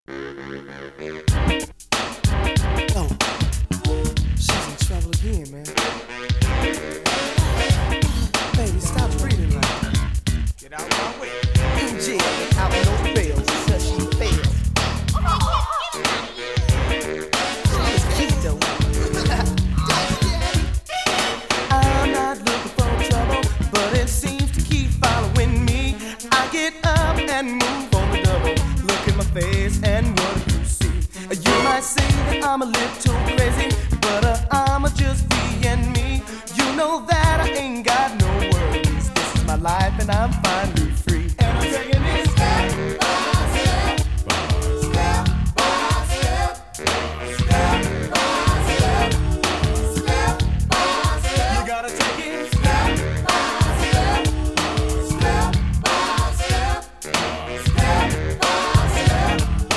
Oh, she's in trouble again, man. Baby, stop breathing like that. Get out my way. In jail, out no bail, until she fails. She was cute though. I'm not looking for trouble, but it seems to keep following me. I get up and move on the double. Look in my face and what do you see? You might say that I'm a little crazy, but I'm just being me. You know that I ain't got no worries. This is my life and I'm fine.